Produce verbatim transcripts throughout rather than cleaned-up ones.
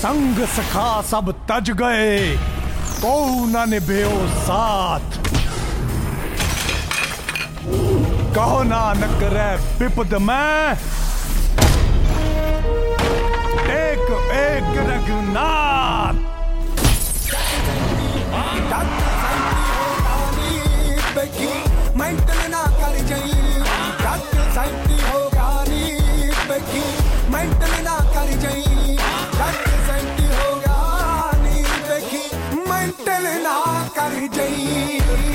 संग सखा सब तज गए, को न निभ्यो साथ। कहो नानक रे विपद में, एक एक रघुनाथ। मेंटल ना कर जाई, डॉक्टर साइंटी होगा नी बेकी। मेंटल ना कर जाई, डॉक्टर साइंटी होगा नी बेकी। मेंटल ना कर जाई।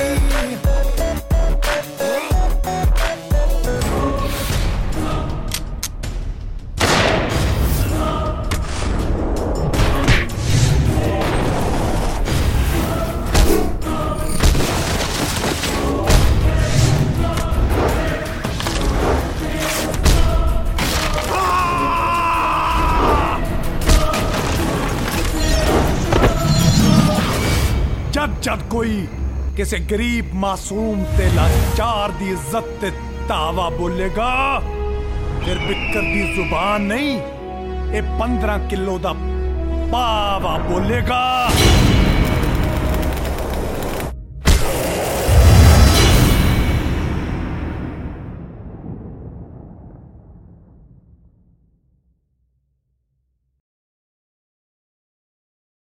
जद जद कोई किसी गरीब मासूम ते लाचार दी इज्जत ते तावा बोलेगा, फिर बिकर दी जुबान नहीं, ये पंद्रह किलो दा पावा बोलेगा।